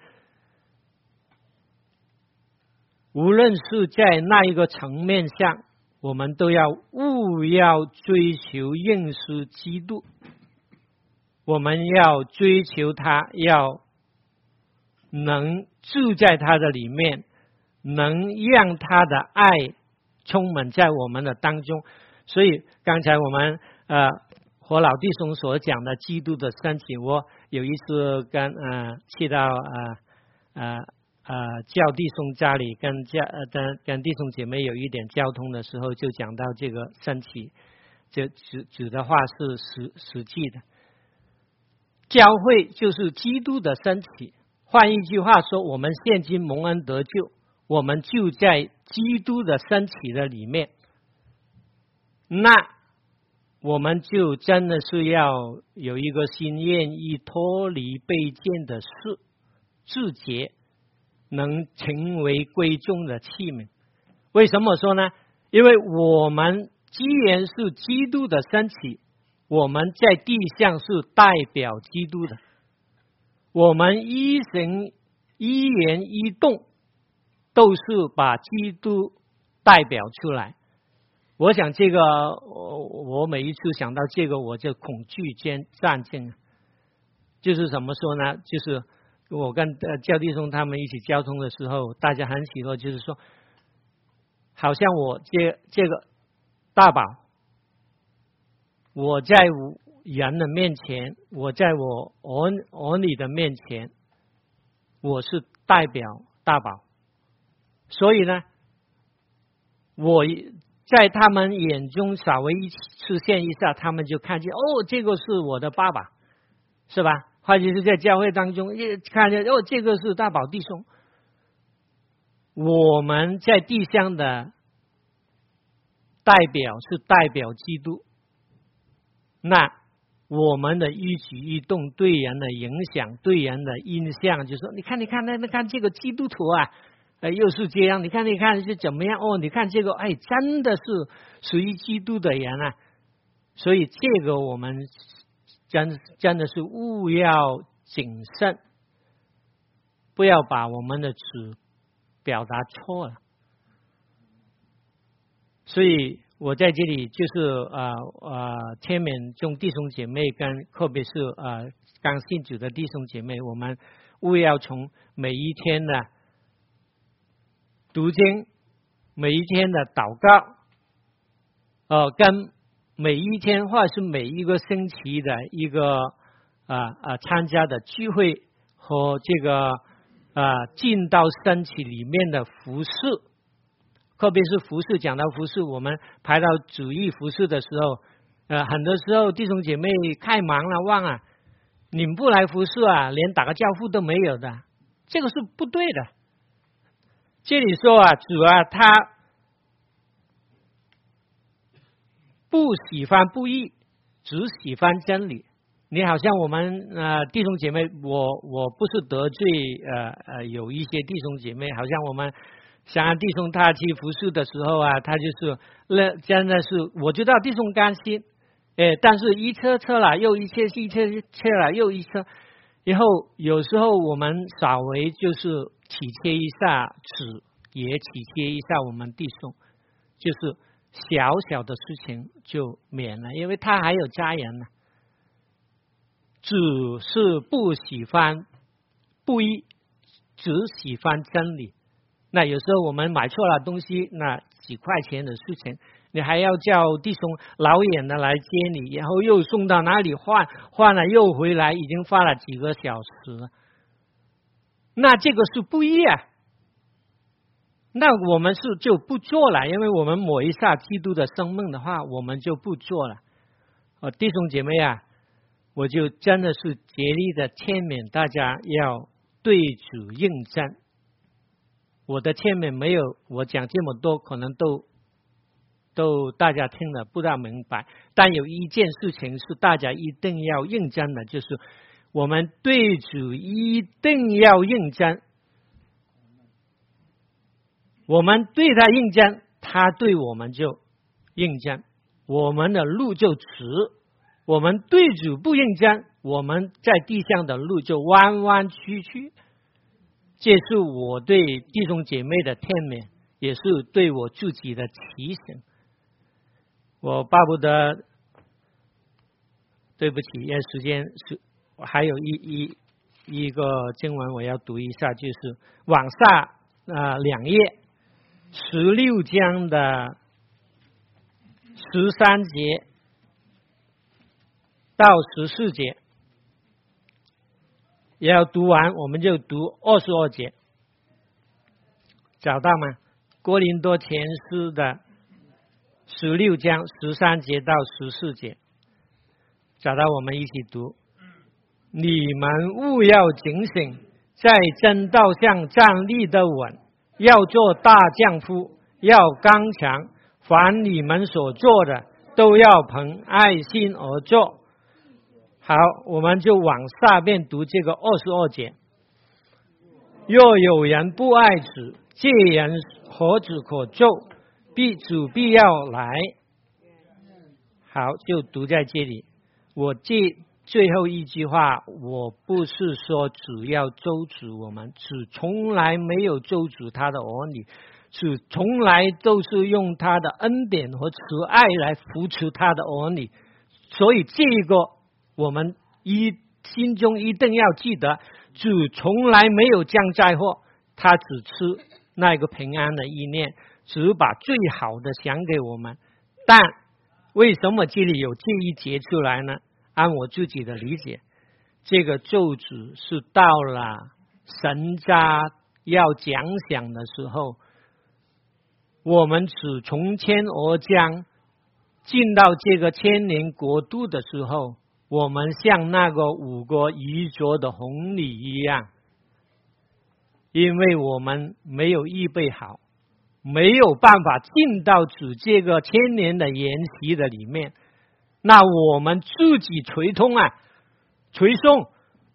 无论是在那一个层面上，我们都要务要追求认识基督，我们要追求他，要能住在他的里面，能让他的爱充满在我们的当中。所以刚才我们呃和老弟兄所讲的基督的身体，我有一次跟呃去到呃呃呃教弟兄家里跟教呃跟跟弟兄姐妹有一点交通的时候，就讲到这个身体，这指指的话是实实际的。教会就是基督的身体，换一句话说，我们现今蒙恩得救，我们就在基督的身体的里面，那我们就真的是要有一个心愿意脱离卑贱的事，自洁，能成为贵重的器皿。为什么说呢？因为我们既然是基督的身体，我们在地上是代表基督的，我们一神一言一动都是把基督代表出来。我想这个我每一次想到这个我就恐惧间战阵，就是怎么说呢，就是我跟教弟兄他们一起交通的时候，大家很喜乐，就是说好像我这这个大宝，我在人的面前，我在我儿儿女的面前，我是代表大宝，所以呢我在他们眼中稍微一出现一下，他们就看见哦，这个是我的爸爸，是吧？或者是在教会当中也看见哦，这个是大宝弟兄。我们在地上的代表是代表基督，那我们的一举一动对人的影响，对人的印象，就说你看你看那那看这个基督徒啊，呃，又是这样，你看你看是怎么样哦？你看这个，哎，真的是属于基督的人啊！所以这个我们真真的是务要谨慎，不要把我们的词表达错了。所以我在这里就是呃呃，劝勉众弟兄姐妹跟特别是呃刚信主的弟兄姐妹，我们务要从每一天的读经，每一天的祷告，呃，跟每一天或是每一个星期的一个啊啊、呃呃、参加的聚会和这个啊、呃、进到身体里面的服侍，特别是服侍，讲到服侍，我们排到主义服侍的时候，呃，很多时候弟兄姐妹太忙了，忘了你们不来服侍啊，连打个招呼都没有的，这个是不对的。这里说啊，主啊，他不喜欢不义，只喜欢真理。你好像我们呃弟兄姐妹，我我不是得罪呃呃有一些弟兄姐妹，好像我们想让弟兄他去服侍的时候啊，他就是那真的是我知道弟兄甘心，哎，但是一车车了又一车，一车车了又一车，然后有时候我们稍微就是体贴一下子，也体贴一下我们弟兄，就是小小的事情就免了，因为他还有家人呢。只是不喜欢不义，只喜欢真理。那有时候我们买错了东西，那几块钱的事情，你还要叫弟兄老远的来接你，然后又送到哪里换，换了又回来，已经花了几个小时了，那这个是不义啊。那我们是就不做了，因为我们抹一下基督的生命的话，我们就不做了。哦，弟兄姐妹啊，我就真的是竭力的劝勉大家要对主应战。我的前面没有我讲这么多，可能都都大家听了不大明白，但有一件事情是大家一定要认真的，就是我们对主一定要认真，我们对他认真，他对我们就认真，我们的路就直；我们对主不认真，我们在地上的路就弯弯曲曲。这是我对弟兄姐妹的劝勉，也是对我自己的提醒。我巴不得，对不起，因为时间是还有一一一个经文我要读一下，就是往下呃两页十六章的十三节到十四节，也要读完，我们就读二十二节，找到吗？哥林多前书的十六章十三节到十四节，找到我们一起读。你们务要警醒，在真道上站立得稳，要做大丈夫，要刚强，凡你们所做的都要凭爱心而做。好，我们就往下面读这个二十二节。若有人不爱主，这人何止可咒？必主必要来。好，就读在这里。我这最后一句话，我不是说主要咒诅我们，主从来没有咒诅他的儿女，主从来都是用他的恩典和慈爱来扶持他的儿女。所以这个我们一心中一定要记得，主从来没有降灾祸，他只吃那个平安的意念，只把最好的想给我们。但为什么这里有这一节出来呢？按我自己的理解，这个咒诅是到了神家要讲讲的时候，我们只从天而降进到这个千年国度的时候，我们像那个五个愚拙的红女一样，因为我们没有预备好，没有办法进到主这个千年的筵席的里面，那我们自己垂通啊，垂颂，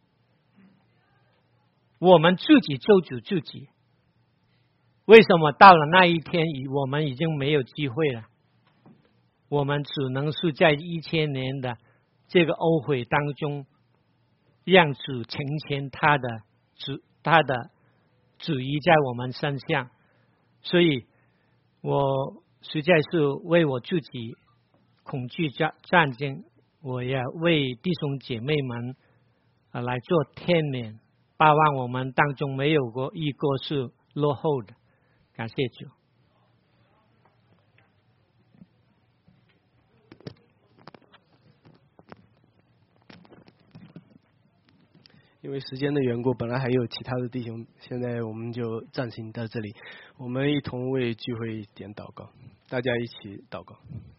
我们自己咒诅自己。为什么到了那一天，我们已经没有机会了？我们只能是在一千年的这个懊悔当中，让主成全他的旨，他的旨意在我们身上。所以我实在是为我自己恐惧战战争，我也为弟兄姐妹们啊来做劝勉，盼望我们当中没有过一个是落后的。感谢主。 因为时间的缘故，本来还有其他的弟兄，现在我们就暂行到这里。我们一同为聚会点祷告，大家一起祷告。